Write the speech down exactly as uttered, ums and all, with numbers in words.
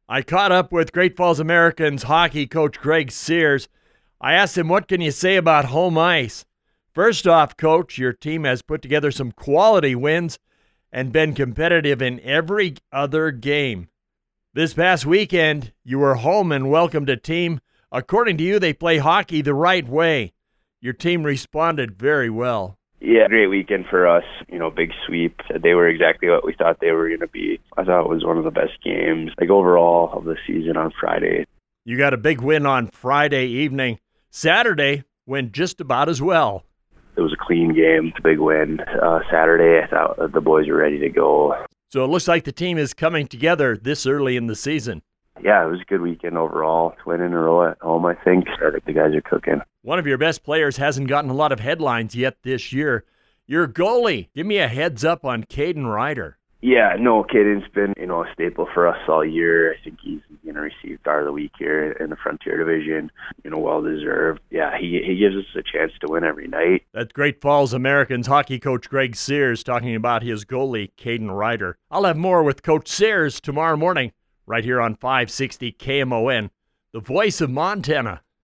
I caught up with Great Falls Americans hockey coach Greg Sears. I asked him, what can you say about home ice? First off, Coach, your team has put together some quality wins and been competitive in every other game. This past weekend, you were home and welcomed a team. According to you, they play hockey the right way. Your team responded very well. Yeah, great weekend for us. You know, big sweep. They were exactly what we thought they were going to be. I thought it was one of the best games, like overall, of the season on Friday. You got a big win on Friday evening. Saturday went just about as well. It was a clean game, a big win. Uh, Saturday, I thought the boys were ready to go. So it looks like the team is coming together this early in the season. Yeah, it was a good weekend overall. Win in a row at home, I think. I think the guys are cooking. One of your best players hasn't gotten a lot of headlines yet this year. Your goalie, give me a heads up on Caden Ryder. Yeah, no, Caden's been, you know, a staple for us all year. I think he's going to receive Star of the Week here in the Frontier Division. You know, well-deserved. Yeah, he he gives us a chance to win every night. That's Great Falls Americans hockey coach Greg Sears talking about his goalie, Caden Ryder. I'll have more with Coach Sears tomorrow morning right here on five sixty K M O N, the voice of Montana.